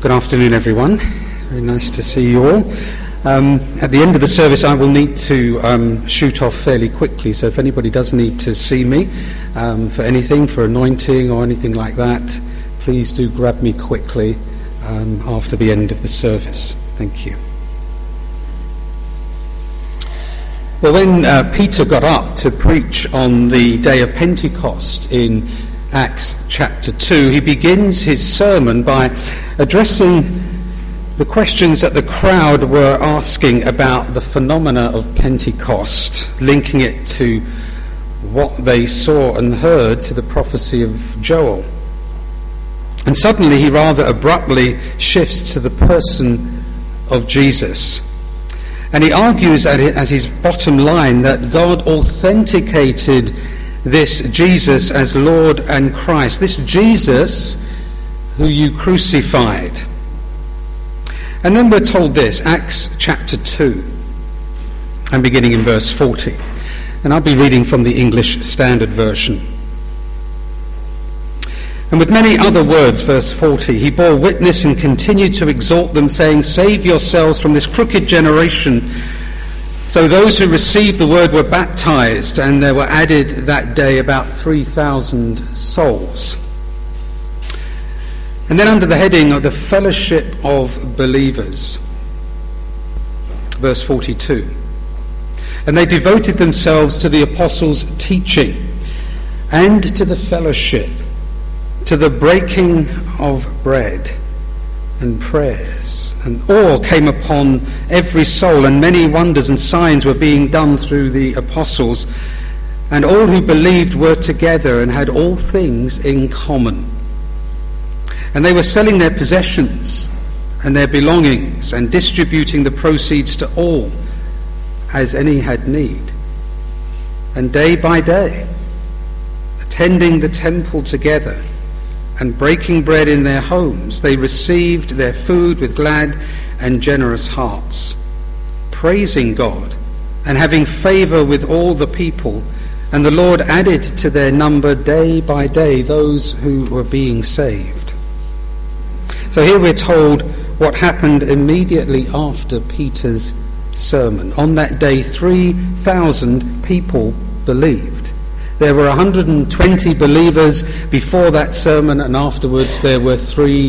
Good afternoon, everyone. Very nice to see you all. At the end of the service, I will need to shoot off fairly quickly, so if anybody does need to see me for anything, for anointing or anything like that, please do grab me quickly after the end of the service. Thank you. Well, when Peter got up to preach on the day of Pentecost in Acts chapter 2, he begins his sermon by addressing the questions that the crowd were asking about the phenomena of Pentecost, linking it to what they saw and heard to the prophecy of Joel. And suddenly he rather abruptly shifts to the person of Jesus. And he argues as his bottom line that God authenticated this Jesus as Lord and Christ, this Jesus who you crucified. And then we're told this, Acts chapter 2, and beginning in verse 40. And I'll be reading from the English Standard Version. And with many other words, verse 40, he bore witness and continued to exhort them, saying, "Save yourselves from this crooked generation." So those who received the word were baptized, and there were added that day about 3,000 souls. And then under the heading of the fellowship of believers, verse 42, and they devoted themselves to the apostles' teaching and to the fellowship, to the breaking of bread and prayers. And awe came upon every soul, and many wonders and signs were being done through the apostles. And all who believed were together and had all things in common. And they were selling their possessions and their belongings and distributing the proceeds to all as any had need. And day by day, attending the temple together and breaking bread in their homes, they received their food with glad and generous hearts, praising God and having favor with all the people. And the Lord added to their number day by day those who were being saved. So here we're told what happened immediately after Peter's sermon. On that day, 3,000 people believed. There were 120 believers before that sermon, and afterwards there were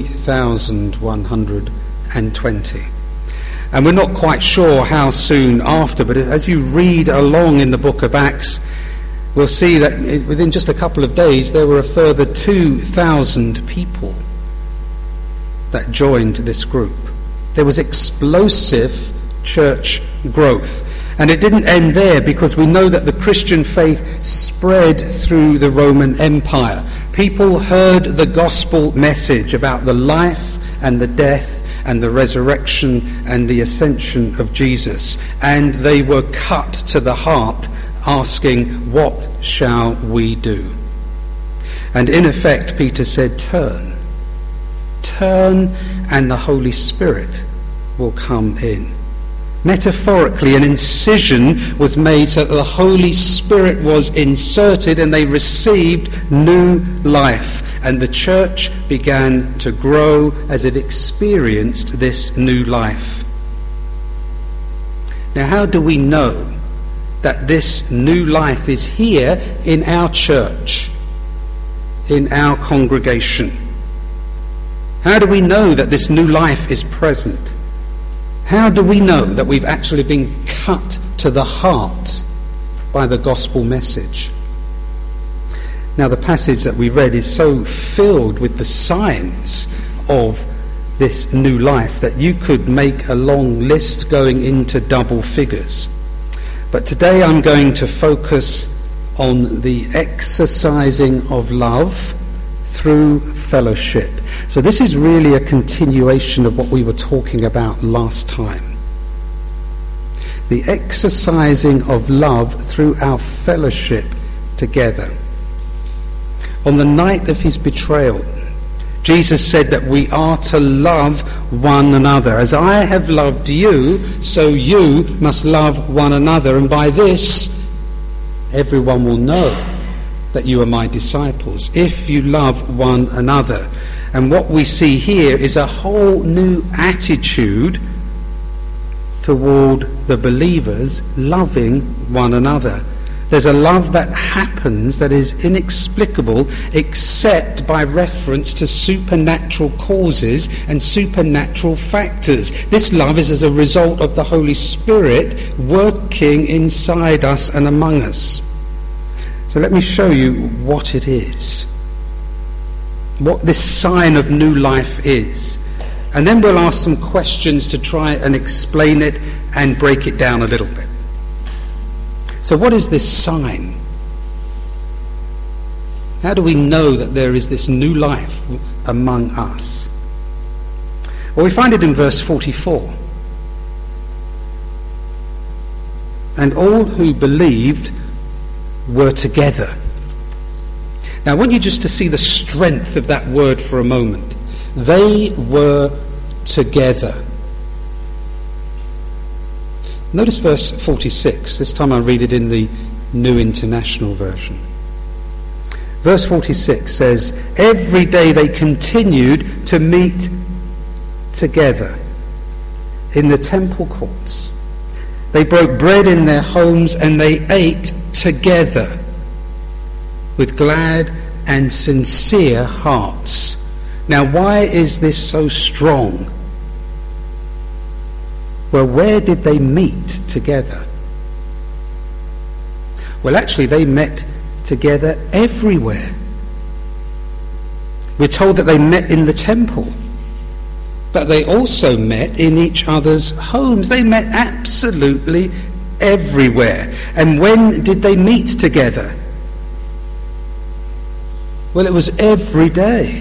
3,120. And we're not quite sure how soon after, but as you read along in the book of Acts, we'll see that within just a couple of days there were a further 2,000 people that joined this group. There was explosive church growth. And it didn't end there, because we know that the Christian faith spread through the Roman Empire. People heard the gospel message about the life and the death and the resurrection and the ascension of Jesus. And they were cut to the heart, asking, "What shall we do?" And in effect, Peter said, turn, and the Holy Spirit will come in. Metaphorically, an incision was made so that the Holy Spirit was inserted, and they received new life. And the church began to grow as it experienced this new life. Now, how do we know that this new life is here in our church, in our congregation? How do we know that this new life is present? How do we know that we've actually been cut to the heart by the gospel message? Now, the passage that we read is so filled with the signs of this new life that you could make a long list going into double figures. But today I'm going to focus on the exercising of love through fellowship. So this is really a continuation of what we were talking about last time. The exercising of love through our fellowship together. On the night of his betrayal, Jesus said that we are to love one another. As I have loved you, so you must love one another. And by this, everyone will know that you are my disciples, if you love one another. And what we see here is a whole new attitude toward the believers loving one another. There's a love that happens that is inexplicable except by reference to supernatural causes and supernatural factors. This love is as a result of the Holy Spirit working inside us and among us. So let me show you what it is, what this sign of new life is. And then we'll ask some questions to try and explain it and break it down a little bit. So what is this sign? How do we know that there is this new life among us? Well, we find it in verse 44. And all who believed were together. Now I want you just to see the strength of that word for a moment. They were together. Notice verse 46. This time I read it in the New International Version. Verse 46 says, every day they continued to meet together in the temple courts. They broke bread in their homes and they ate together with glad and sincere hearts. Now, why is this so strong? Well, where did they meet together? Well, actually, they met together everywhere. We're told that they met in the temple, but they also met in each other's homes. They met absolutely everywhere. And when did they meet together? Well, it was every day.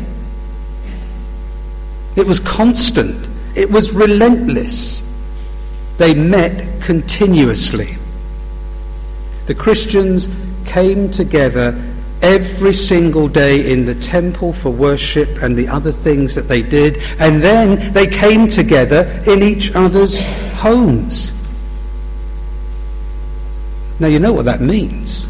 It was constant. It was relentless. They met continuously. The Christians came together every single day in the temple for worship and the other things that they did, and then they came together in each other's homes. Now you know what that means.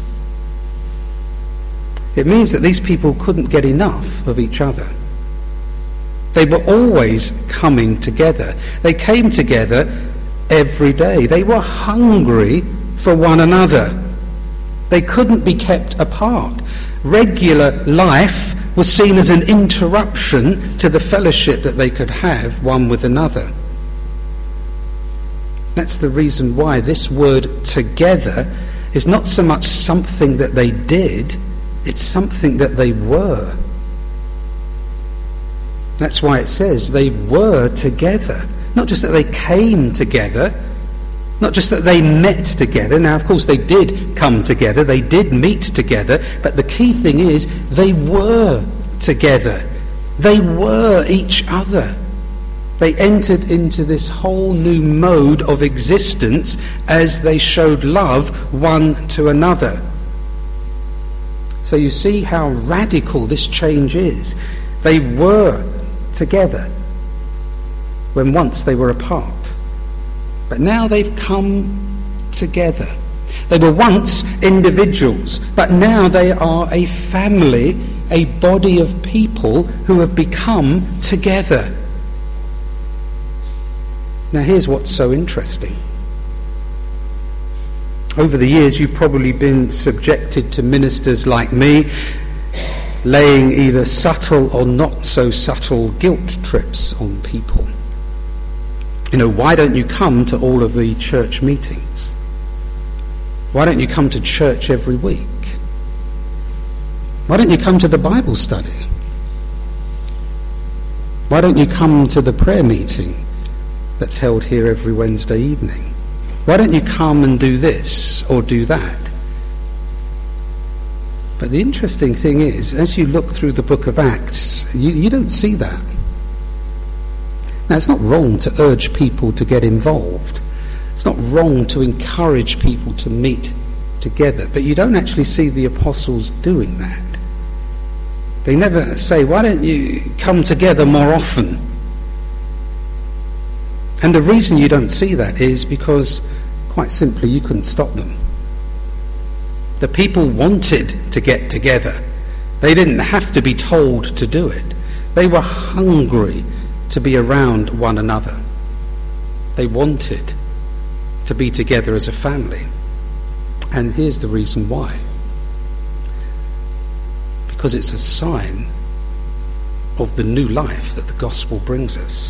It means that these people couldn't get enough of each other. They were always coming together. They came together every day. They were hungry for one another. They couldn't be kept apart. Regular life was seen as an interruption to the fellowship that they could have one with another. That's the reason why this word together is not so much something that they did, it's something that they were. That's why it says they were together. Not just that they came together, not just that they met together. Now, of course, they did come together, they did meet together, but the key thing is they were together. They were each other. They entered into this whole new mode of existence as they showed love one to another. So you see how radical this change is. They were together when once they were apart. But now they've come together. They were once individuals, but now they are a family, a body of people who have become together. Now here's what's so interesting. Over the years you've probably been subjected to ministers like me laying either subtle or not so subtle guilt trips on people. You know, why don't you come to all of the church meetings? Why don't you come to church every week? Why don't you come to the Bible study? Why don't you come to the prayer meeting that's held here every Wednesday evening? Why don't you come and do this or do that? But the interesting thing is, as you look through the book of Acts, you don't see that. Now, it's not wrong to urge people to get involved. It's not wrong to encourage people to meet together. But you don't actually see the apostles doing that. They never say, why don't you come together more often? And the reason you don't see that is because, quite simply, you couldn't stop them. The people wanted to get together. They didn't have to be told to do it. They were hungry to be around one another. They wanted to be together as a family. And here's the reason why. Because it's a sign of the new life that the gospel brings us.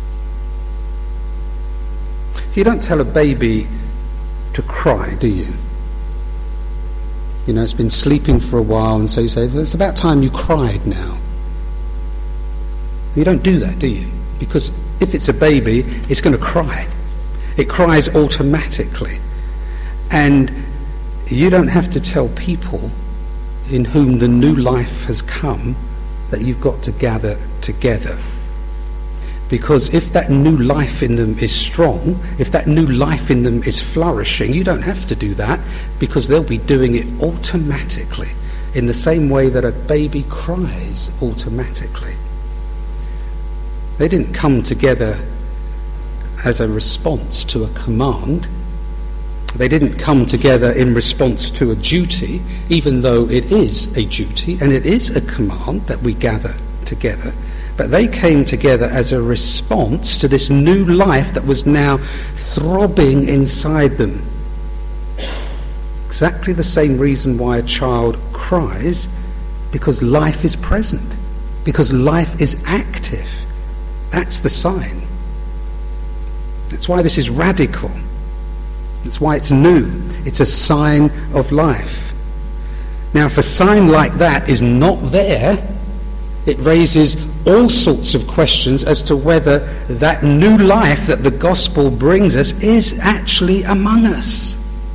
So you don't tell a baby to cry, do you? You know, it's been sleeping for a while, and so you say, well, it's about time you cried now. You don't do that, do you? Because if it's a baby, it's going to cry. It cries automatically. And you don't have to tell people in whom the new life has come that you've got to gather together. Because if that new life in them is strong, if that new life in them is flourishing, you don't have to do that, because they'll be doing it automatically, in the same way that a baby cries automatically. They didn't come together as a response to a command. They didn't come together in response to a duty, even though it is a duty and it is a command that we gather together. But they came together as a response to this new life that was now throbbing inside them. Exactly the same reason why a child cries, because life is present, because life is active. That's the sign. That's why this is radical. That's why it's new. It's a sign of life. Now, if a sign like that is not there, it raises all sorts of questions as to whether that new life that the gospel brings us is actually among us.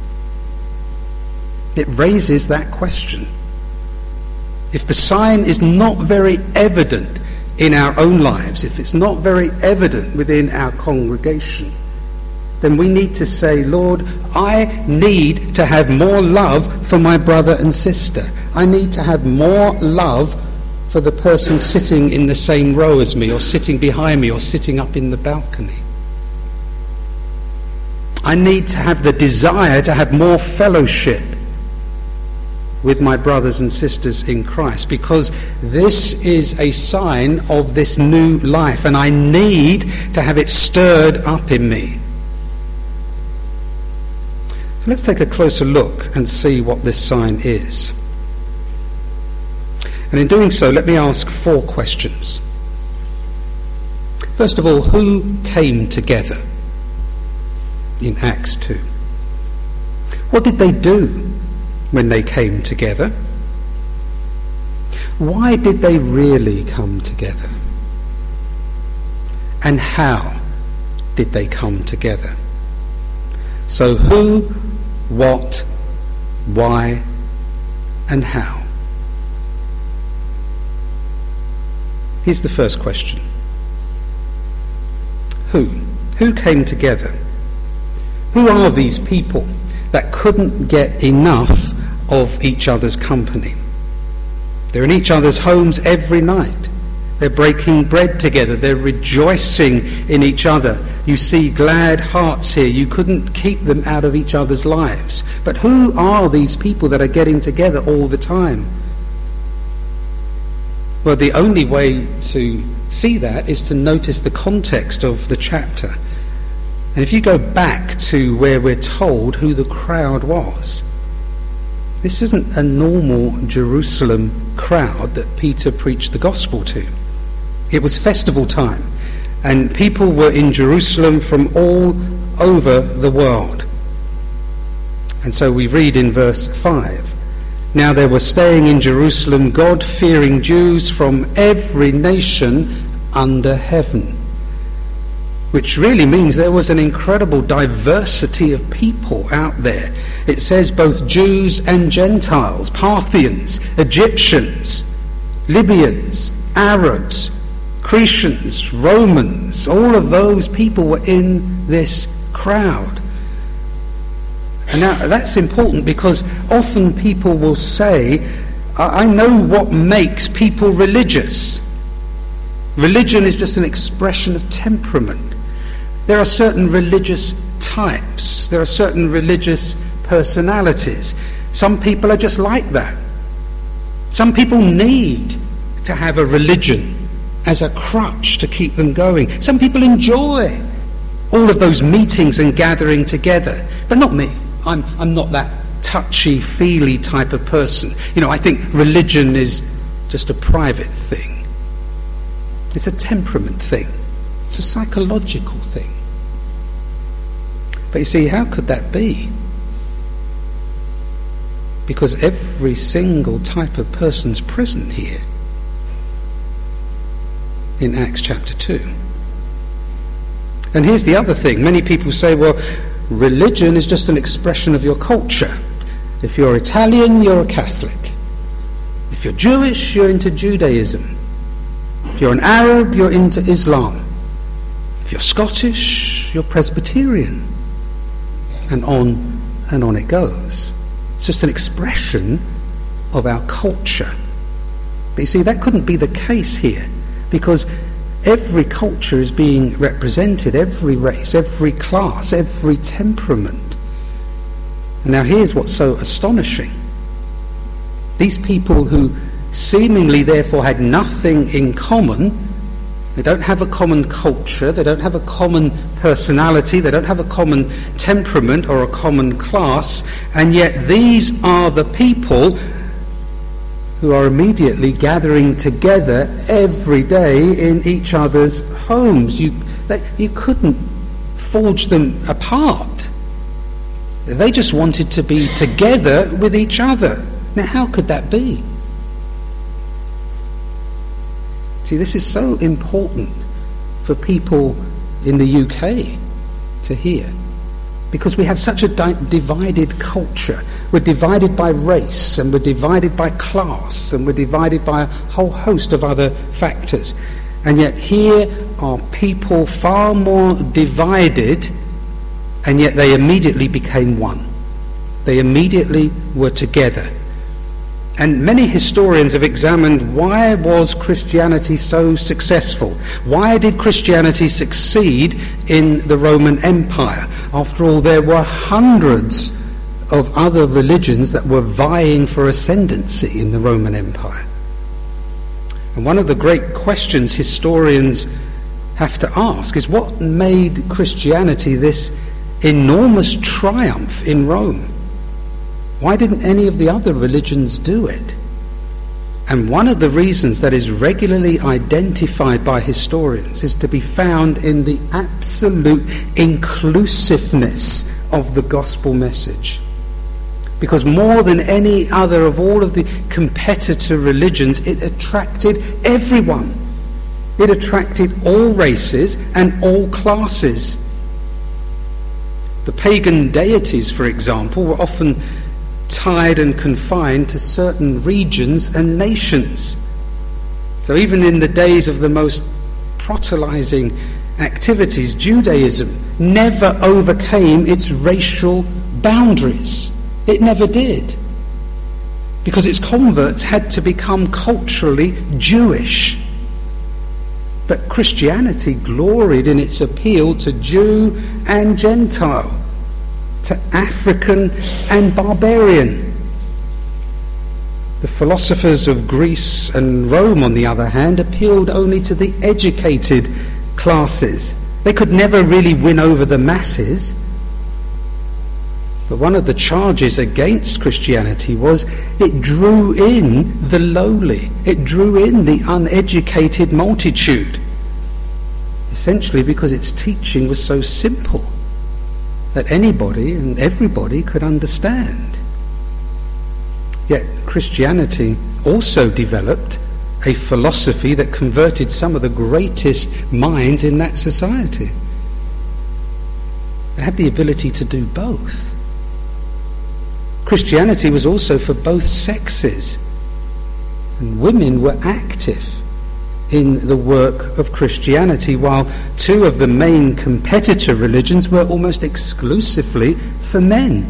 It raises that question. If the sign is not very evident in our own lives, if it's not very evident within our congregation, then we need to say, Lord, I need to have more love for my brother and sister. I need to have more love for the person sitting in the same row as me, or sitting behind me, or sitting up in the balcony. I need to have the desire to have more fellowship with my brothers and sisters in Christ, because this is a sign of this new life, and I need to have it stirred up in me. So let's take a closer look and see what this sign is. And in doing so, let me ask 4 questions. First of all, who came together in Acts 2? What did they do when they came together? Why did they really come together? And how did they come together? So who, what, why, and how? Here's the first question. Who? Who came together? Who are these people that couldn't get enough of each other's company? They're in each other's homes every night. They're breaking bread together. They're rejoicing in each other. You see glad hearts here. You couldn't keep them out of each other's lives. But who are these people that are getting together all the time? Well, the only way to see that is to notice the context of the chapter. And if you go back to where we're told who the crowd was, this isn't a normal Jerusalem crowd that Peter preached the gospel to. It was festival time, and people were in Jerusalem from all over the world. And so we read in verse 5, now there were staying in Jerusalem God-fearing Jews from every nation under heaven. Which really means there was an incredible diversity of people out there. It says both Jews and Gentiles, Parthians, Egyptians, Libyans, Arabs, Cretians, Romans. All of those people were in this crowd. And now that's important, because often people will say, I know what makes people religious. Religion is just an expression of temperament. There are certain religious types. There are certain religious personalities. Some people are just like that. Some people need to have a religion as a crutch to keep them going. Some people enjoy all of those meetings and gathering together, but not me. I'm not that touchy-feely type of person. I think religion is just a private thing. It's a temperament thing. It's a psychological thing. But you see, how could that be? Because every single type of person's present here in Acts chapter 2. And here's the other thing. Many people say, well, religion is just an expression of your culture. If you're Italian, you're a Catholic. If you're Jewish, you're into Judaism. If you're an Arab, you're into Islam. If you're Scottish, you're Presbyterian. And on it goes. It's just an expression of our culture. But you see, that couldn't be the case here, because every culture is being represented, every race, every class, every temperament. Now here's what's so astonishing. These people who seemingly therefore had nothing in common, they don't have a common culture, they don't have a common personality, they don't have a common temperament or a common class, and yet these are the people who are immediately gathering together every day in each other's homes. You couldn't forge them apart. They just wanted to be together with each other. Now, how could that be? See, this is so important for people in the UK to hear, because we have such a divided culture. We're divided by race, and we're divided by class, and we're divided by a whole host of other factors. And yet here are people far more divided, and yet they immediately became one. They immediately were together. And many historians have examined, why was Christianity so successful? Why did Christianity succeed in the Roman Empire? After all, there were hundreds of other religions that were vying for ascendancy in the Roman Empire. And one of the great questions historians have to ask is, what made Christianity this enormous triumph in Rome? Why didn't any of the other religions do it? And one of the reasons that is regularly identified by historians is to be found in the absolute inclusiveness of the gospel message. Because more than any other of all of the competitor religions, it attracted everyone. It attracted all races and all classes. The pagan deities, for example, were often tied and confined to certain regions and nations. So even in the days of the most proselytizing activities, Judaism never overcame its racial boundaries. It never did. Because its converts had to become culturally Jewish. But Christianity gloried in its appeal to Jew and Gentile, to African and barbarian. The philosophers of Greece and Rome, on the other hand, appealed only to the educated classes. They could never really win over the masses. But one of the charges against Christianity was it drew in the lowly. It drew in the uneducated multitude. Essentially because its teaching was so simple that anybody and everybody could understand. Yet Christianity also developed a philosophy that converted some of the greatest minds in that society. It had the ability to do both. Christianity was also for both sexes, and women were active in the work of Christianity, while two of the main competitor religions were almost exclusively for men.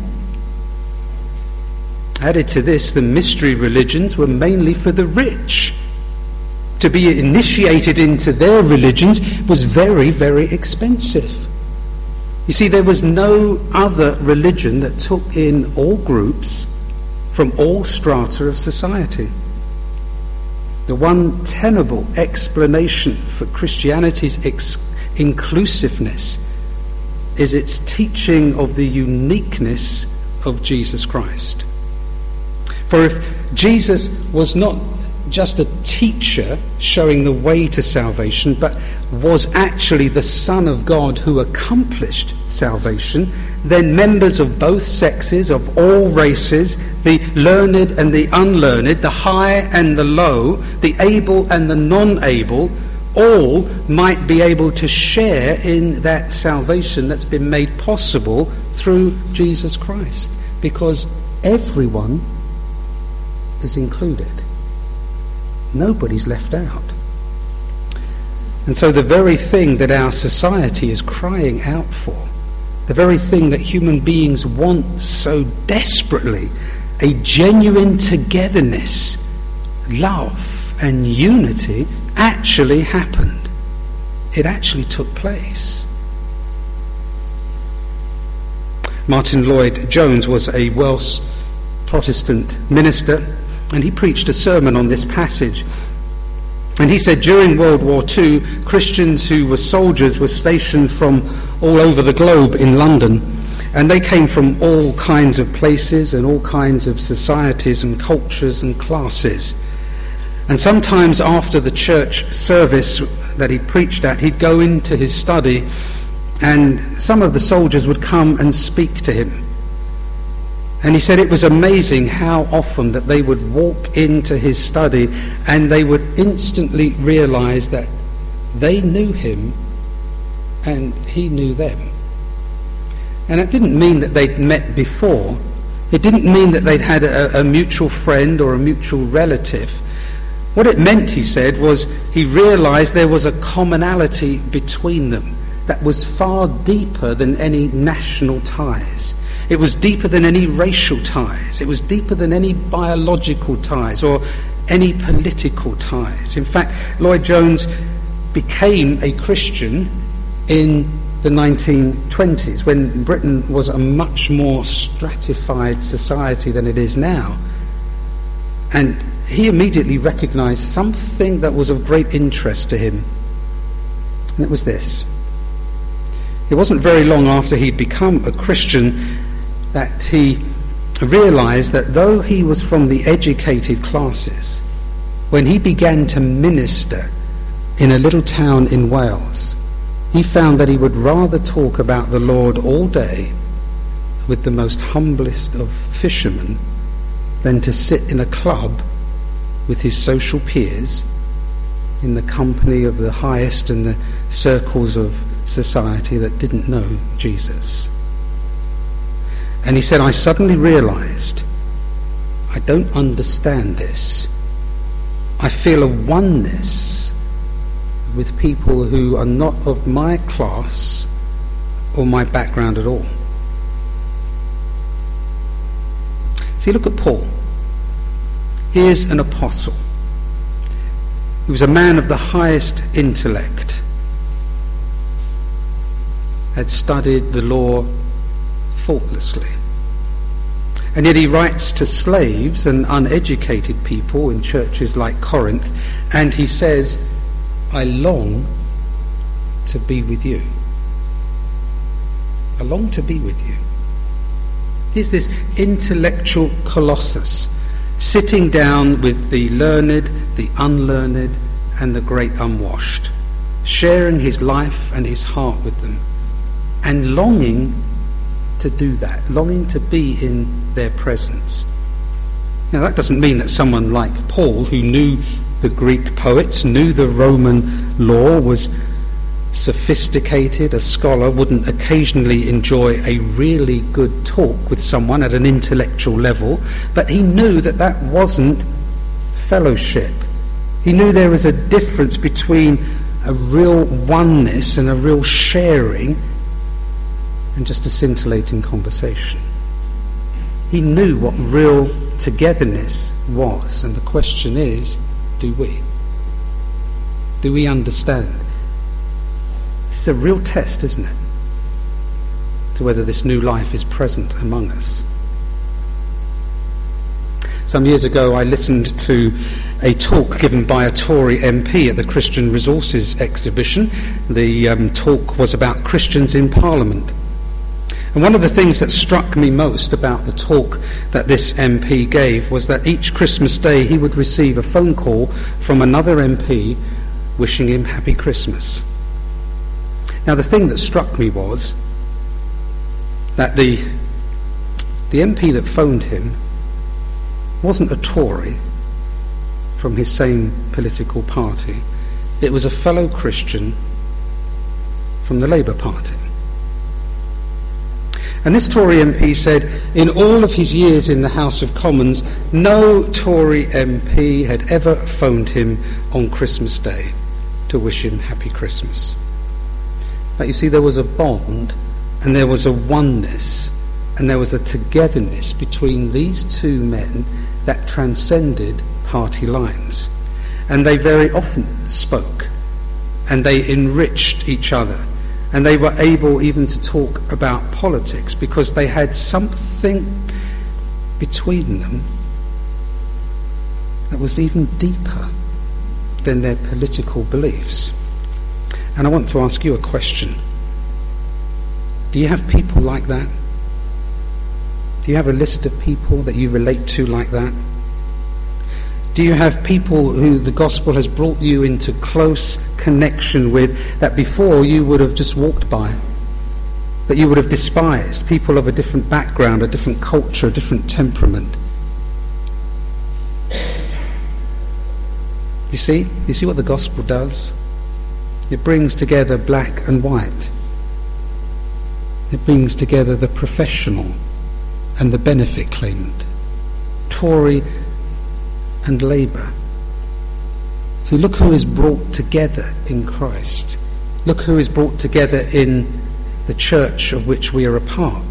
Added to this, the mystery religions were mainly for the rich. To be initiated into their religions was very, very expensive. You see, there was no other religion that took in all groups from all strata of society. The one tenable explanation for Christianity's inclusiveness is its teaching of the uniqueness of Jesus Christ. For if Jesus was not just a teacher showing the way to salvation, but was actually the Son of God who accomplished salvation, then members of both sexes, of all races, the learned and the unlearned, the high and the low, the able and the non-able, all might be able to share in that salvation that's been made possible through Jesus Christ, because everyone is included. Nobody's left out. And so the very thing that our society is crying out for, the very thing that human beings want so desperately, a genuine togetherness, love and unity, actually happened. It actually took place. Martin Lloyd-Jones was a Welsh Protestant minister, and he preached a sermon on this passage. And he said during World War II, Christians who were soldiers were stationed from all over the globe in London, and they came from all kinds of places and all kinds of societies and cultures and classes. And sometimes after the church service that he preached at, he'd go into his study, and some of the soldiers would come and speak to him. And he said it was amazing how often that they would walk into his study and they would instantly realize that they knew him and he knew them. And it didn't mean that they'd met before. It didn't mean that they'd had a mutual friend or a mutual relative. What it meant, he said, was he realized there was a commonality between them that was far deeper than any national ties. It was deeper than any racial ties. It was deeper than any biological ties or any political ties. In fact, Lloyd-Jones became a Christian in the 1920s, when Britain was a much more stratified society than it is now. And he immediately recognized something that was of great interest to him. And it was this. It wasn't very long after he'd become a Christian that he realized that though he was from the educated classes, when he began to minister in a little town in Wales, he found that he would rather talk about the Lord all day with the most humblest of fishermen than to sit in a club with his social peers in the company of the highest in the circles of society that didn't know Jesus. And he said, I suddenly realized I don't understand this. I feel a oneness with people who are not of my class or my background at all. See, look at Paul. Here's an apostle. He was a man of the highest intellect, had studied the law faultlessly. And yet he writes to slaves and uneducated people in churches like Corinth, and he says, I long to be with you. I long to be with you. Here's this intellectual colossus sitting down with the learned, the unlearned, and the great unwashed, sharing his life and his heart with them, and longing to do that, longing to be in their presence. Now that doesn't mean that someone like Paul, who knew the Greek poets, knew the Roman law, was sophisticated, a scholar, wouldn't occasionally enjoy a really good talk with someone at an intellectual level, but he knew that that wasn't fellowship. He knew there was a difference between a real oneness and a real sharing and just a scintillating conversation. He knew what real togetherness was, and the question is, do we? Do we understand? It's a real test, isn't it, to whether this new life is present among us. Some years ago I listened to a talk given by a Tory MP at the Christian Resources exhibition. The talk was about Christians in Parliament. And one of the things that struck me most about the talk that this MP gave was that each Christmas Day he would receive a phone call from another MP wishing him happy Christmas. Now the thing that struck me was that the MP that phoned him wasn't a Tory from his same political party. It was a fellow Christian from the Labour Party. And this Tory MP said in all of his years in the House of Commons, no Tory MP had ever phoned him on Christmas Day to wish him happy Christmas. But you see, there was a bond and there was a oneness and there was a togetherness between these two men that transcended party lines. And they very often spoke and they enriched each other. And they were able even to talk about politics because they had something between them that was even deeper than their political beliefs. And I want to ask you a question. Do you have people like that? Do you have a list of people that you relate to like that? Do you have people who the gospel has brought you into close connection with that before you would have just walked by, that you would have despised, people of a different background, a different culture, a different temperament? You see what the gospel does? It brings together black and white. It brings together the professional and the benefit claimant, Tory and Labour. See, look who is brought together in Christ. Look who is brought together in the church of which we are a part.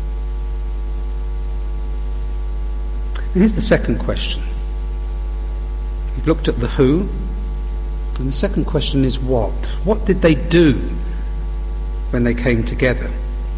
And here's the second question. We've looked at the who, and the second question is what. What did they do when they came together?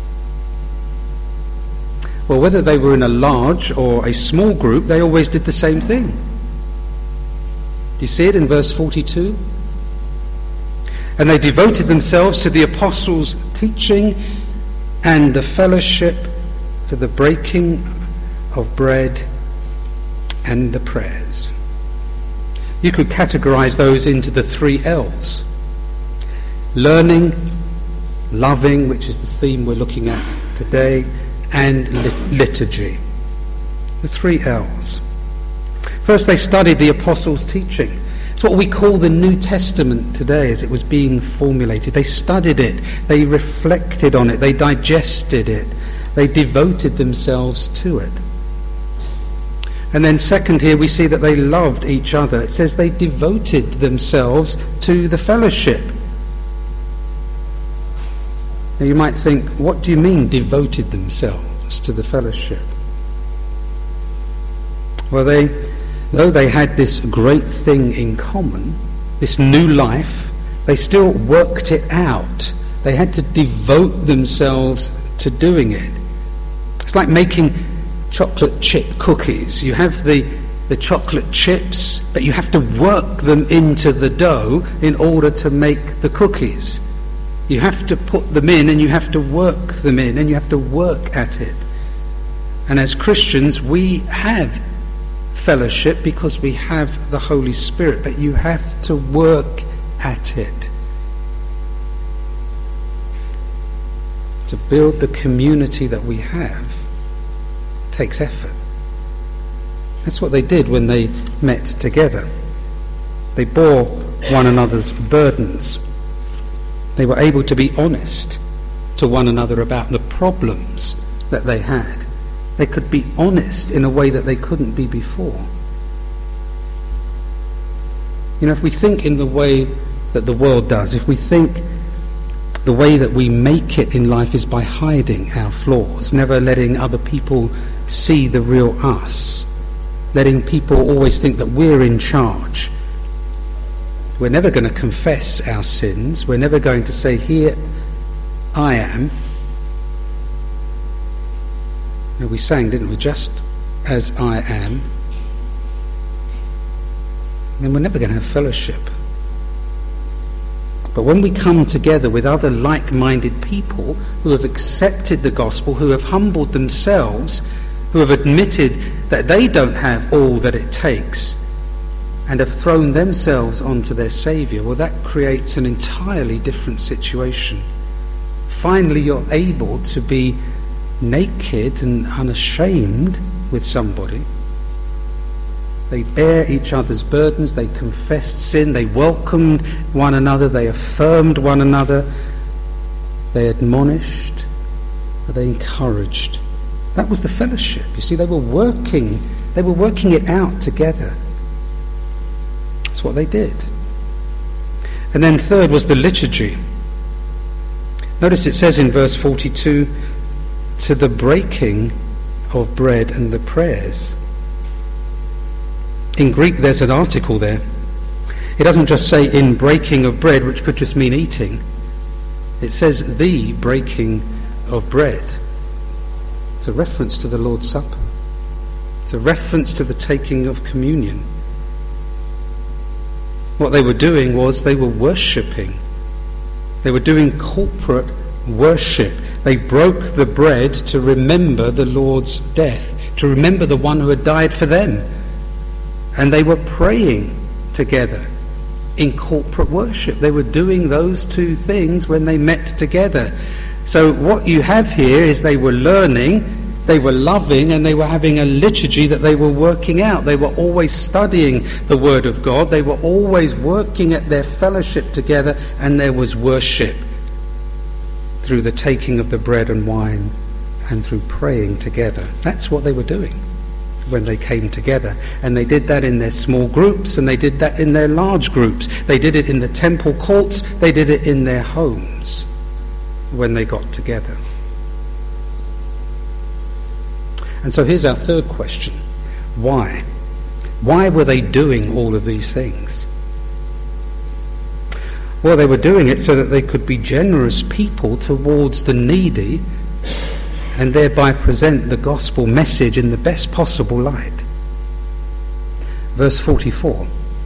Well, whether they were in a large or a small group, they always did the same thing. Do you see it in verse 42? And they devoted themselves to the apostles' teaching and the fellowship, to the breaking of bread and the prayers. You could categorize those into the 3 L's. Learning, loving, which is the theme we're looking at today, and liturgy. The 3 L's. First, they studied the apostles' teaching. It's what we call the New Testament today as it was being formulated. They studied it, they reflected on it, they digested it, they devoted themselves to it. And then second, here we see that they loved each other. It says they devoted themselves to the fellowship. Now you might think, what do you mean devoted themselves to the fellowship? Well, though they had this great thing in common, this new life, they still worked it out. They had to devote themselves to doing it. It's like making chocolate chip cookies. You have the chocolate chips, but you have to work them into the dough in order to make the cookies. You have to put them in and you have to work them in and you have to work at it. And as Christians, we have fellowship because we have the Holy Spirit, but you have to work at it. To build the community that we have takes effort. That's what they did when they met together. They bore one another's burdens. They were able to be honest to one another about the problems that they had. They could be honest in a way that they couldn't be before. You know, if we think in the way that the world does, if we think the way that we make it in life is by hiding our flaws, never letting other people see the real us, letting people always think that we're in charge, we're never going to confess our sins, we're never going to say, here I am. We sang, didn't we? Just as I am, then we're never going to have fellowship. But when we come together with other like-minded people who have accepted the gospel, who have humbled themselves, who have admitted that they don't have all that it takes, and have thrown themselves onto their Saviour, well, that creates an entirely different situation. Finally, you're able to be naked and unashamed with somebody. They bear each other's burdens, they confessed sin, they welcomed one another, they affirmed one another, they admonished, they encouraged. That was the fellowship. You see, they were working it out together. That's what they did. And then third was the liturgy. Notice it says in verse 42, to the breaking of bread and the prayers. In Greek there's an article there. It doesn't just say in breaking of bread, which could just mean eating. It says the breaking of bread. It's a reference to the Lord's Supper. It's a reference to the taking of communion. What they were doing was they were worshipping. They were doing corporate worship. They broke the bread to remember the Lord's death, to remember the one who had died for them. And they were praying together in corporate worship. They were doing those two things when they met together. So what you have here is they were learning, they were loving, and they were having a liturgy that they were working out. They were always studying the Word of God. They were always working at their fellowship together, and there was worship through the taking of the bread and wine and through praying together. That's what they were doing when they came together. And they did that in their small groups, and they did that in their large groups. They did it in the temple courts. They did it in their homes when they got together. And so here's our third question. Why? Why were they doing all of these things? Well, they were doing it so that they could be generous people towards the needy and thereby present the gospel message in the best possible light. Verse 44.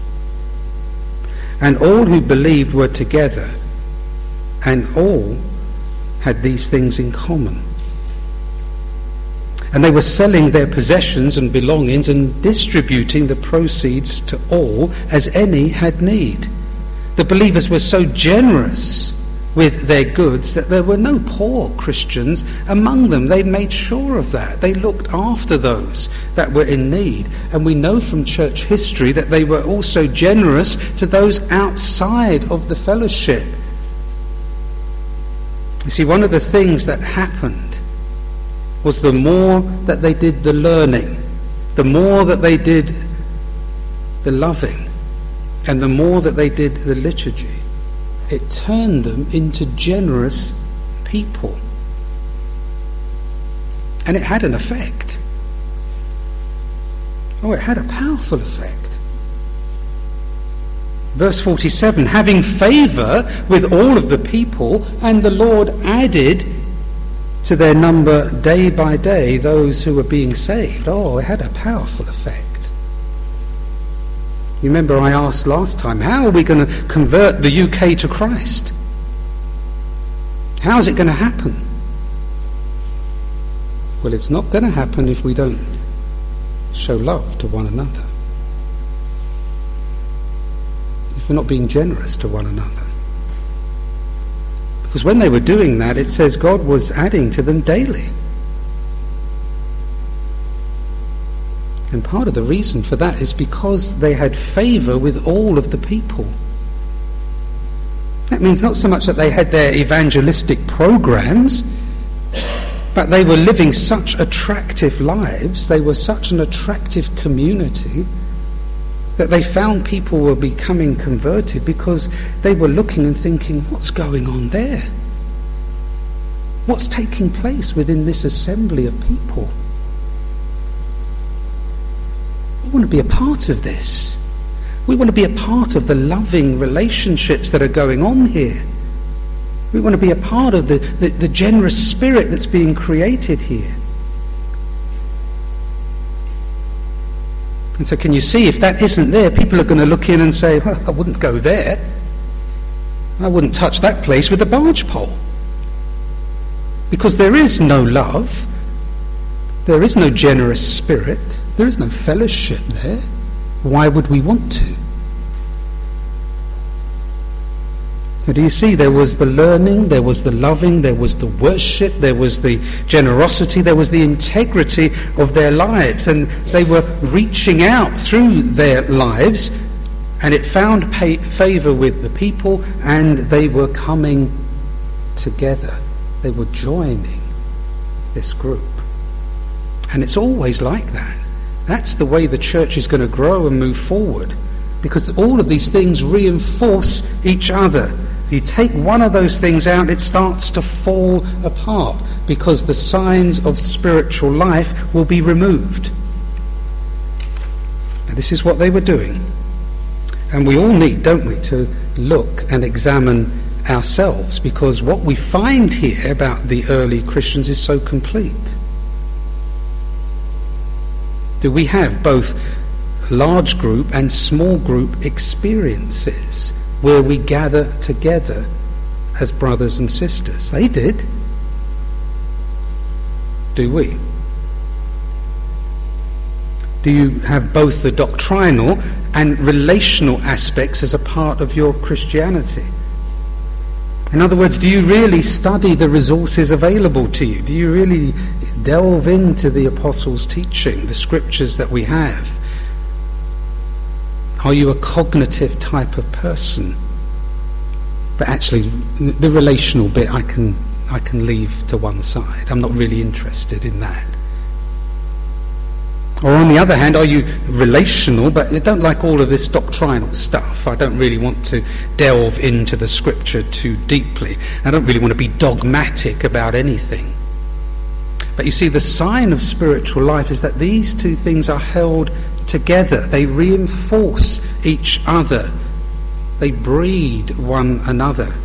And all who believed were together, and all had these things in common. And they were selling their possessions and belongings and distributing the proceeds to all as any had need. The believers were so generous with their goods that there were no poor Christians among them. They made sure of that. They looked after those that were in need. And we know from church history that they were also generous to those outside of the fellowship. You see, one of the things that happened was the more that they did the learning, the more that they did the loving, and the more that they did the liturgy, it turned them into generous people. And it had an effect. Oh, it had a powerful effect. Verse 47, having favour with all of the people, and the Lord added to their number day by day those who were being saved. Oh, it had a powerful effect. You remember I asked last time, how are we going to convert the UK to Christ? How is it going to happen? Well, it's not going to happen if we don't show love to one another. If we're not being generous to one another. Because when they were doing that, it says God was adding to them daily. And part of the reason for that is because they had favour with all of the people. That means not so much that they had their evangelistic programs, but they were living such attractive lives, they were such an attractive community, that they found people were becoming converted because they were looking and thinking, what's going on there? What's taking place within this assembly of people? We want to be a part of this. We want to be a part of the loving relationships that are going on here. We want to be a part of the generous spirit that's being created here. And so can you see, if that isn't there, people are going to look in and say, well, I wouldn't go there. I wouldn't touch that place with a barge pole. Because there is no love. There is no generous spirit. There is no fellowship there. Why would we want to? Now, do you see, there was the learning, there was the loving, there was the worship, there was the generosity, there was the integrity of their lives, and they were reaching out through their lives, and it found favour with the people, and they were coming together. They were joining this group. And it's always like that. That's the way the church is going to grow and move forward, because all of these things reinforce each other. If you take one of those things out, it starts to fall apart, because the signs of spiritual life will be removed. And this is what they were doing. And we all need, don't we, to look and examine ourselves, because what we find here about the early Christians is so complete. Do we have both large group and small group experiences where we gather together as brothers and sisters? They did. Do we? Do you have both the doctrinal and relational aspects as a part of your Christianity? In other words, do you really study the resources available to you? Do you really delve into the apostles' teaching, the scriptures that we have? Are you a cognitive type of person? But actually, the relational bit I can leave to one side. I'm not really interested in that. Or on the other hand, are you relational, but you don't like all of this doctrinal stuff? I don't really want to delve into the scripture too deeply. I don't really want to be dogmatic about anything. But you see, the sign of spiritual life is that these two things are held together. They reinforce each other. They breed one another.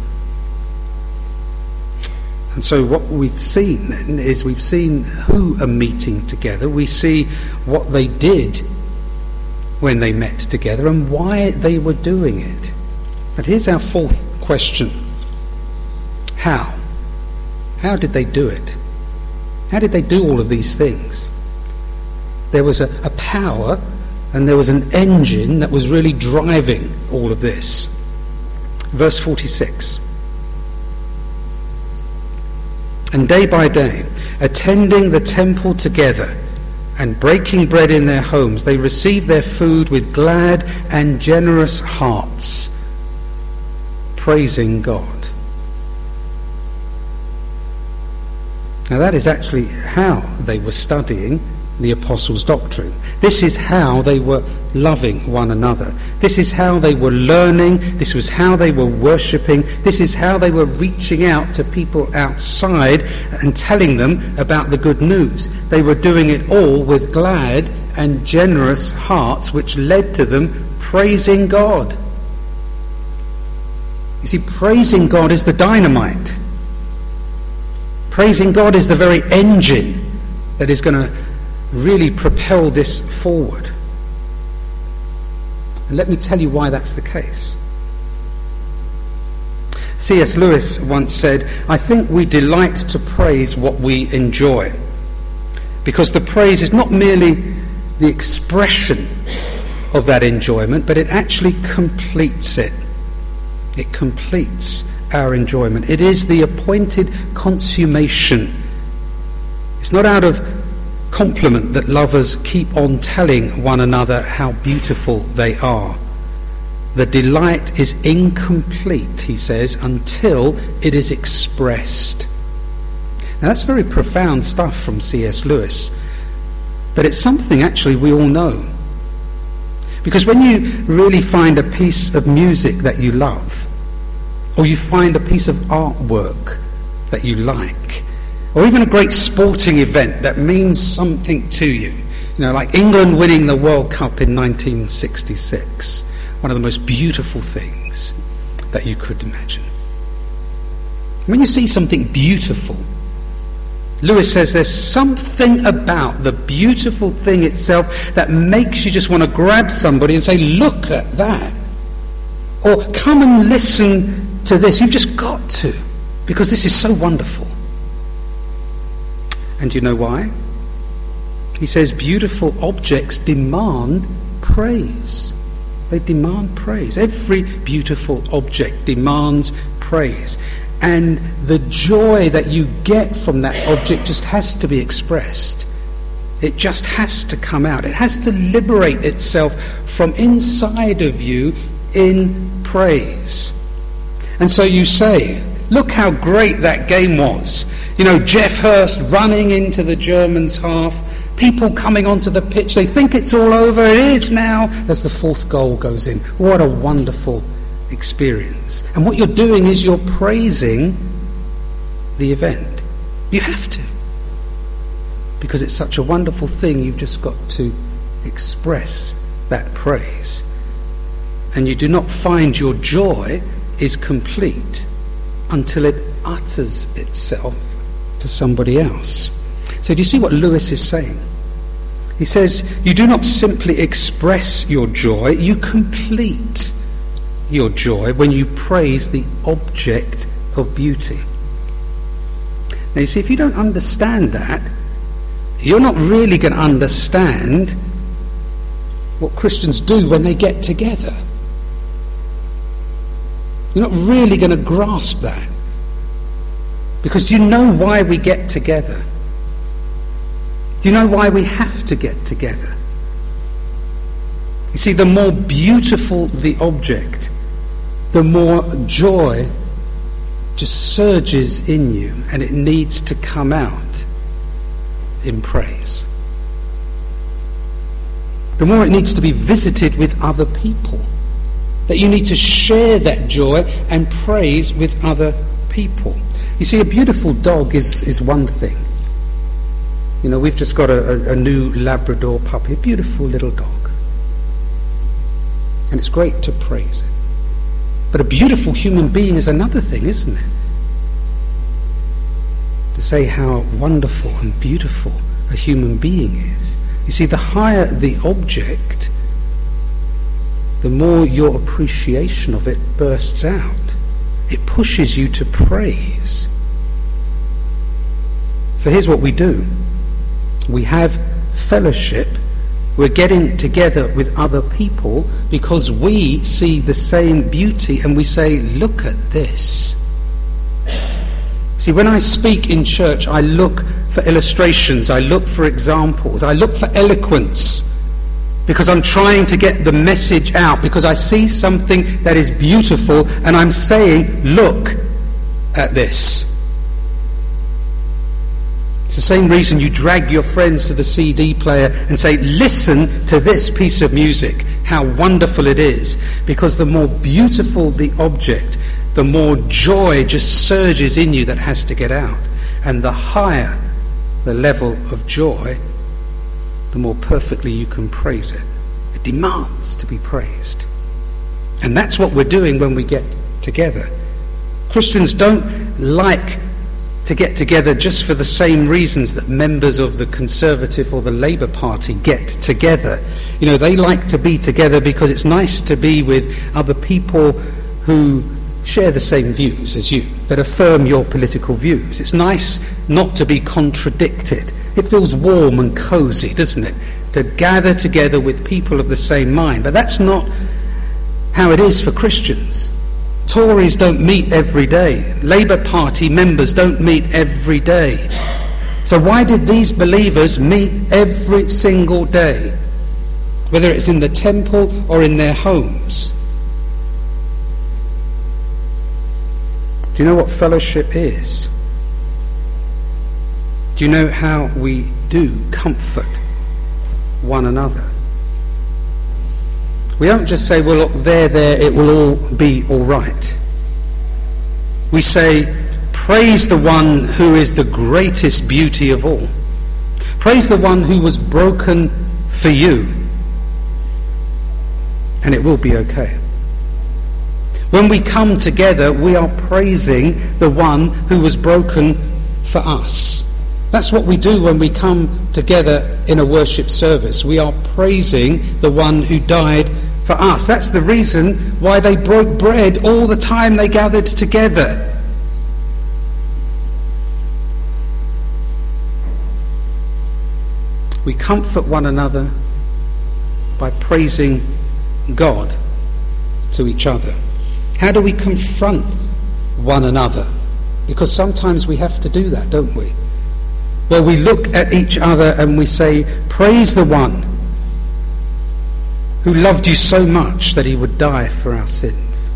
And so what we've seen then is we've seen who are meeting together. We see what they did when they met together and why they were doing it. But here's our fourth question. How? How did they do it? How did they do all of these things? There was a power and there was an engine that was really driving all of this. Verse 46. And day by day, attending the temple together and breaking bread in their homes, they received their food with glad and generous hearts, praising God. Now that is actually how they were studying the apostles' doctrine. This is how they were loving one another. This is how they were learning. This was how they were worshipping. This is how they were reaching out to people outside and telling them about the good news. They were doing it all with glad and generous hearts, which led to them praising God. You see, praising God is the dynamite. Praising God is the very engine that is going to really propel this forward. And let me tell you why that's the case. C.S. Lewis once said, "I think we delight to praise what we enjoy, because the praise is not merely the expression of that enjoyment, but it actually completes it. It completes our enjoyment. It is the appointed consummation. It's not out of compliment that lovers keep on telling one another how beautiful they are. The delight is incomplete," he says, "until it is expressed." Now that's very profound stuff from C.S. Lewis, but it's something actually we all know. Because when you really find a piece of music that you love, or you find a piece of artwork that you like, or even a great sporting event that means something to you, like England winning the World Cup in 1966, one of the most beautiful things that you could imagine. When you see something beautiful, Lewis says there's something about the beautiful thing itself that makes you just want to grab somebody and say, look at that. Or come and listen to this. You've just got to, because this is so wonderful. And you know why? He says beautiful objects demand praise. They demand praise. Every beautiful object demands praise. And the joy that you get from that object just has to be expressed. It just has to come out. It has to liberate itself from inside of you in praise. And so you say, look how great that game was. You know, Jeff Hurst running into the Germans' half, people coming onto the pitch, they think it's all over, it is now, as the fourth goal goes in. What a wonderful experience. And what you're doing is you're praising the event. You have to. Because it's such a wonderful thing, you've just got to express that praise. And you do not find your joy is complete until it utters itself to somebody else. So do you see what Lewis is saying? He says, you do not simply express your joy, you complete your joy when you praise the object of beauty. Now you see, if you don't understand that, you're not really going to understand what Christians do when they get together. You're not really going to grasp that. Because do you know why we get together? Do you know why we have to get together? You see, the more beautiful the object, the more joy just surges in you, and it needs to come out in praise. The more it needs to be visited with other people, that you need to share that joy and praise with other people. You see, a beautiful dog is one thing. You know, we've just got a new Labrador puppy, a beautiful little dog. And it's great to praise it. But a beautiful human being is another thing, isn't it? To say how wonderful and beautiful a human being is. You see, the higher the object, the more your appreciation of it bursts out. It pushes you to praise. So here's what we do. We have fellowship. We're getting together with other people because we see the same beauty and we say, look at this. See, when I speak in church, I look for illustrations, I look for examples, I look for eloquence, because I'm trying to get the message out, because I see something that is beautiful and I'm saying, look at this. It's the same reason you drag your friends to the CD player and say, listen to this piece of music, how wonderful it is. Because the more beautiful the object, the more joy just surges in you that has to get out. And the higher the level of joy, the more perfectly you can praise it. It demands to be praised. And that's what we're doing when we get together. Christians don't like to get together just for the same reasons that members of the Conservative or the Labour Party get together. You know, they like to be together because it's nice to be with other people who share the same views as you, that affirm your political views. It's nice not to be contradicted. It feels warm and cosy, doesn't it, to gather together with people of the same mind. But that's not how it is for Christians. Tories don't meet every day. Labour Party members don't meet every day. So why did these believers meet every single day? Whether it's in the temple or in their homes. Do you know what fellowship is? Do you know how we do comfort one another? We don't just say, well, look, there, it will all be all right. We say, praise the one who is the greatest beauty of all. Praise the one who was broken for you. And it will be okay. When we come together, we are praising the one who was broken for us. That's what we do when we come together in a worship service. We are praising the one who died for us. That's the reason why they broke bread all the time they gathered together. We comfort one another by praising God to each other. How do we confront one another? Because sometimes we have to do that, don't we? Well, we look at each other and we say, praise the one who loved you so much that he would die for our sins.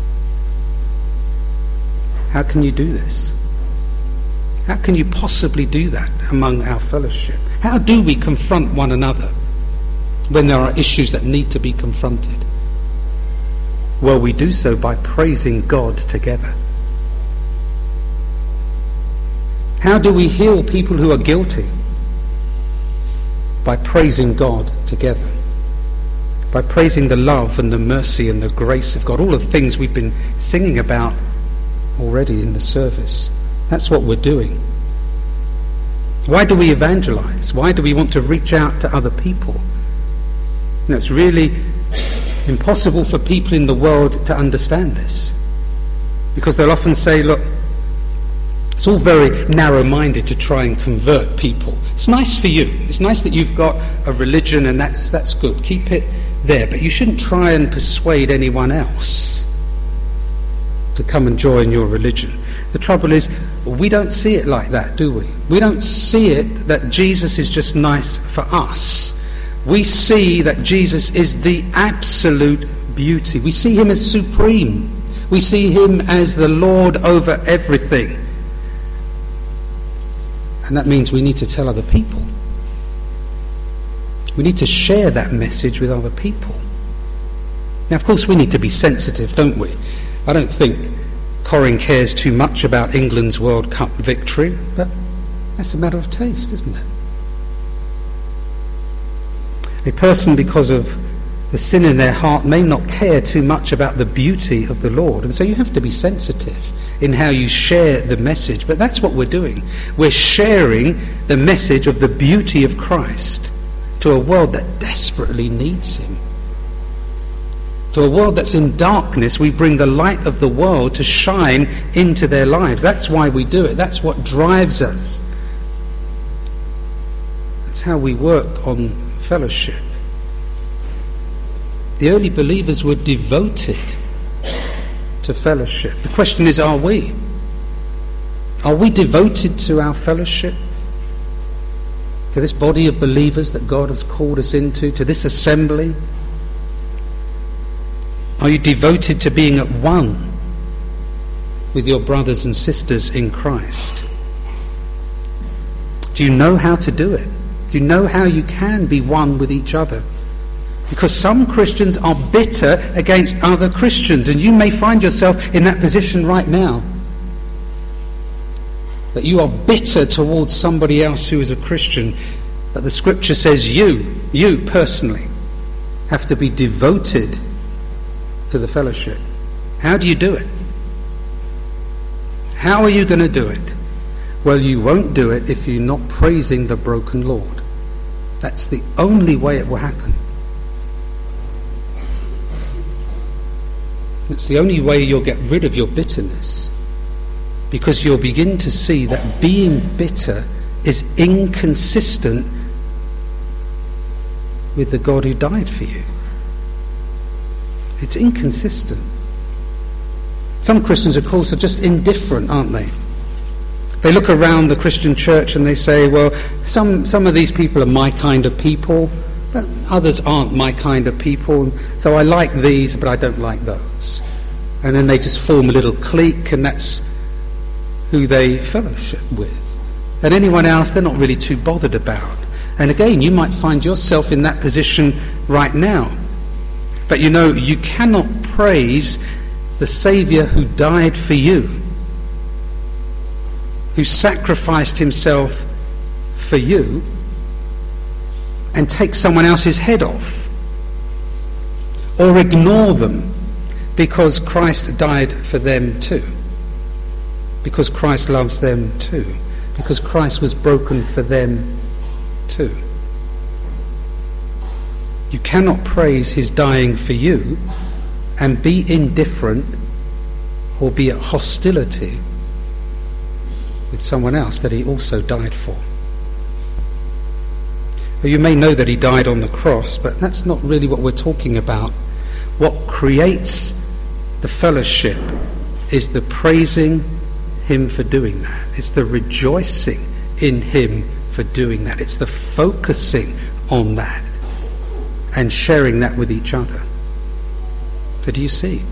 How can you do this? How can you possibly do that among our fellowship? How do we confront one another when there are issues that need to be confronted? Well, we do so by praising God together. How do we heal people who are guilty? By praising God together. By praising the love and the mercy and the grace of God. All of the things we've been singing about already in the service. That's what we're doing. Why do we evangelize? Why do we want to reach out to other people? You know, it's really impossible for people in the world to understand this. Because they'll often say, look, it's all very narrow-minded to try and convert people. It's nice for you. It's nice that you've got a religion, and that's good. Keep it there. But you shouldn't try and persuade anyone else to come and join your religion. The trouble is, we don't see it like that, do we? We don't see it that Jesus is just nice for us. We see that Jesus is the absolute beauty. We see him as supreme. We see him as the Lord over everything. And that means we need to tell other people. We need to share that message with other people. Now, of course, we need to be sensitive, don't we? I don't think Corin cares too much about England's World Cup victory, but that's a matter of taste, isn't it? A person, because of the sin in their heart, may not care too much about the beauty of the Lord, and so you have to be sensitive in how you share the message. But that's what we're doing. We're sharing the message of the beauty of Christ to a world that desperately needs him. To a world that's in darkness, we bring the light of the world to shine into their lives. That's why we do it. That's what drives us. That's how we work on fellowship. The early believers were devoted to fellowship. The question is, are we? Are we devoted to our fellowship? To this body of believers that God has called us into, to this assembly? Are you devoted to being at one with your brothers and sisters in Christ? Do you know how to do it? Do you know how you can be one with each other? Because some Christians are bitter against other Christians, and you may find yourself in that position right now. That you are bitter towards somebody else who is a Christian, but the Scripture says you personally, have to be devoted to the fellowship. How do you do it? How are you going to do it? Well, you won't do it if you're not praising the broken Lord. That's the only way it will happen. It's the only way you'll get rid of your bitterness, because you'll begin to see that being bitter is inconsistent with the God who died for you. It's inconsistent. Some Christians, of course, are just indifferent, aren't they? They look around the Christian church and they say, well, some of these people are my kind of people, but others aren't my kind of people. So I like these, but I don't like those. And then they just form a little clique, and that's who they fellowship with. And anyone else, they're not really too bothered about. And again, you might find yourself in that position right now. But you know, you cannot praise the Saviour who died for you, who sacrificed himself for you, and take someone else's head off, or ignore them because Christ died for them too, because Christ loves them too. because Christ was broken for them too. You cannot praise his dying for you and be indifferent or be at hostility with someone else that he also died for. Well, you may know that he died on the cross, but that's not really what we're talking about. What creates the fellowship is the praising him for doing that. It's the rejoicing in him for doing that. It's the focusing on that and sharing that with each other. So do you see?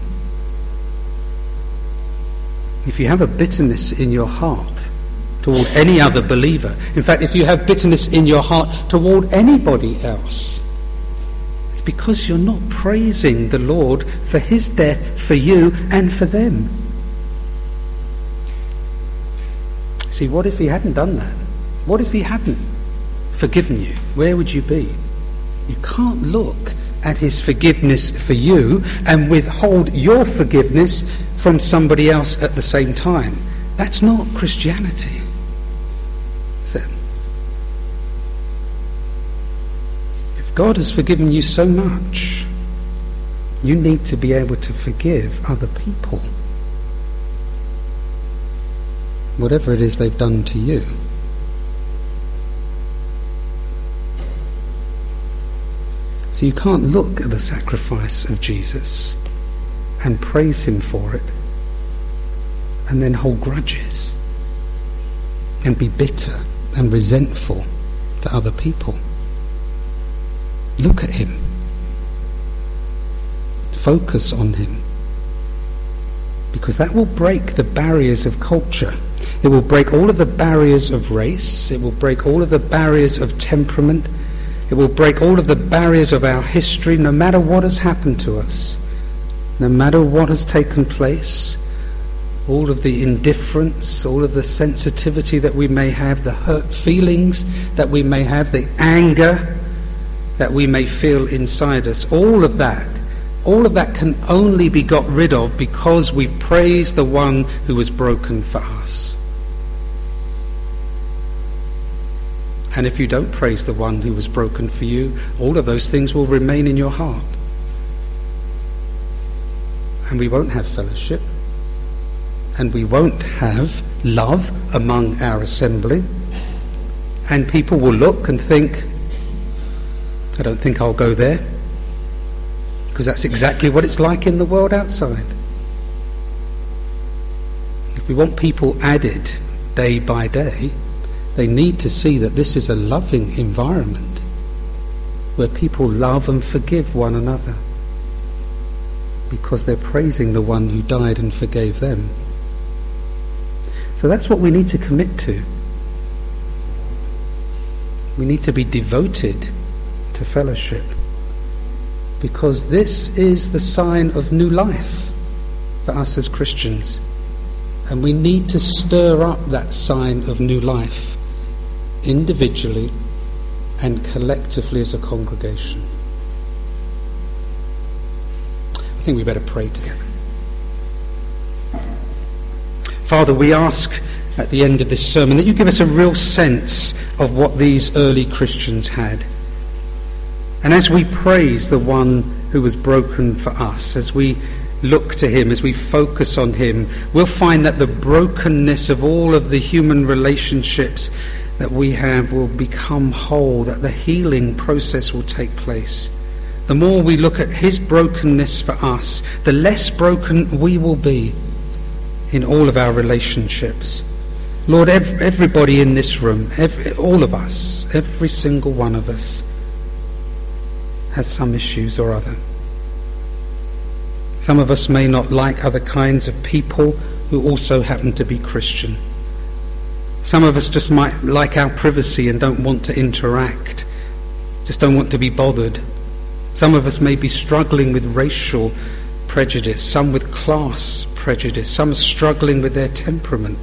If you have a bitterness in your heart toward any other believer, in fact, if you have bitterness in your heart toward anybody else, it's because you're not praising the Lord for his death for you and for them. See, what if he hadn't done that? What if he hadn't forgiven you? Where would you be? You can't look at his forgiveness for you and withhold your forgiveness from somebody else at the same time. That's not Christianity. So, if God has forgiven you so much, you need to be able to forgive other people, whatever it is they've done to you. So you can't look at the sacrifice of Jesus and praise him for it and then hold grudges and be bitter and resentful to other people. Look at him. Focus on him. Because that will break the barriers of culture. It will break all of the barriers of race. It will break all of the barriers of temperament. It will break all of the barriers of our history, no matter what has happened to us, no matter what has taken place, all of the indifference, all of the sensitivity that we may have, the hurt feelings that we may have, the anger that we may feel inside us, all of that can only be got rid of because we've praised the one who was broken for us. And if you don't praise the one who was broken for you, all of those things will remain in your heart. And we won't have fellowship. And we won't have love among our assembly. And people will look and think, I don't think I'll go there. Because that's exactly what it's like in the world outside. If we want people added day by day, they need to see that this is a loving environment where people love and forgive one another because they're praising the one who died and forgave them. So that's what we need to commit to. We need to be devoted to fellowship because this is the sign of new life for us as Christians. And we need to stir up that sign of new life individually and collectively as a congregation. I think we better pray together. Father, we ask at the end of this sermon that you give us a real sense of what these early Christians had. And as we praise the one who was broken for us, as we look to him, as we focus on him, we'll find that the brokenness of all of the human relationships that we have will become whole, that the healing process will take place. The more we look at his brokenness for us, the less broken we will be in all of our relationships. Lord, everybody in this room, all of us, every single one of us has some issues or other. Some of us may not like other kinds of people who also happen to be Christian. Some of us just might like our privacy and don't want to interact, just don't want to be bothered. Some of us may be struggling with racial prejudice, some with class prejudice, some struggling with their temperament.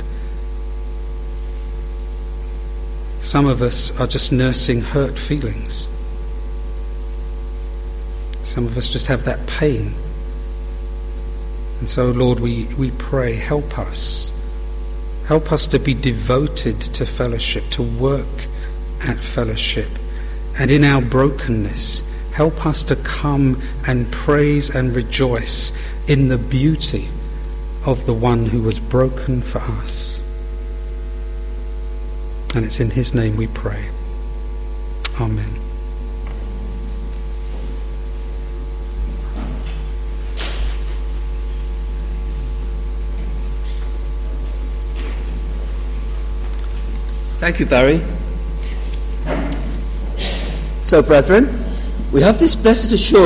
Some of us are just nursing hurt feelings. Some of us just have that pain. And so, Lord, we pray, help us Help us to be devoted to fellowship, to work at fellowship. And in our brokenness, help us to come and praise and rejoice in the beauty of the one who was broken for us. And it's in his name we pray. Amen. Thank you, Barry. So, brethren, we have this blessed assurance